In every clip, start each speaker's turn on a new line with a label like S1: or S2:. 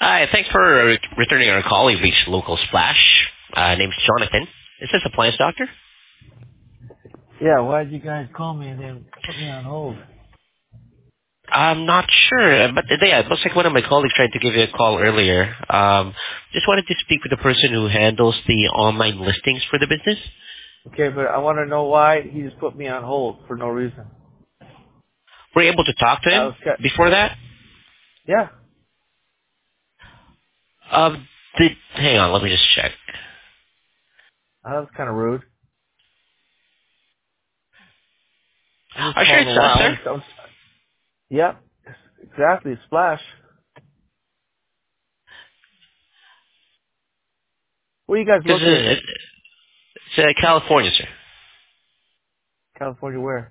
S1: Hi, thanks for returning our call. You've reached Local Splash. Name's Jonathan. Is this Appliance Doctor?
S2: Yeah, why'd you guys call me and then put me on hold?
S1: I'm not sure, but yeah, it looks like one of my colleagues tried to give you a call earlier. Just wanted to speak with the person who handles the online listings for the business.
S2: Okay, but I want to know why he just put me on hold for no reason.
S1: Were you able to talk to
S2: That
S1: him
S2: was kind
S1: before that?
S2: yeah,
S1: Hang on, let me just check.
S2: that was kind of rude. I'm just
S1: Sure
S2: calling
S1: it's
S2: a
S1: us,
S2: while.
S1: sir.
S2: Yep, exactly, Splash. Where you guys
S1: Because
S2: located?
S1: it's California, sir.
S2: California, where?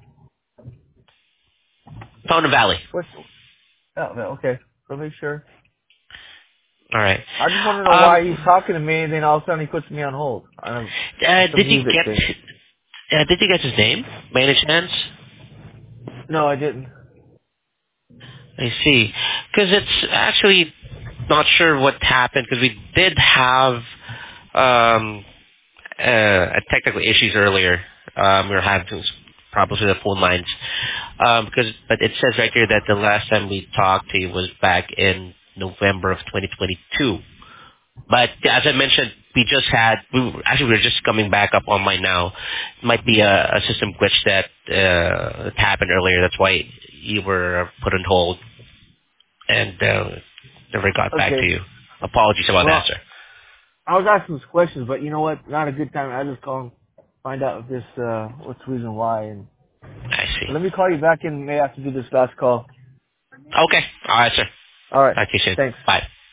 S1: Fountain Valley.
S2: What's? Oh, yeah, okay. So make sure.
S1: All right.
S2: I just want to know
S1: Um,
S2: why he's talking to me and then all of a sudden he puts me on hold on some
S1: did you
S2: music
S1: get
S2: thing.
S1: his name by any chance?
S2: No, I didn't.
S1: I see. Because it's actually not sure what happened because we did have um, technical issues earlier. We were having some problems with the phone lines. But it says right here that the last time we talked to you was back in November of 2022. But as I mentioned, we were just coming back up online now. Might be a system glitch that happened earlier. That's why you were put on hold and never got back to
S2: Okay.
S1: you. Apologies about that,
S2: Well,
S1: sir.
S2: I was asking some questions, but you know what? Not a good time. I just call and find out if this, what's the reason why. And
S1: I see.
S2: let me call you back and may have to do this last call.
S1: Okay. All right, sir.
S2: All right.
S1: Talk to you soon.
S2: Thanks.
S1: Bye.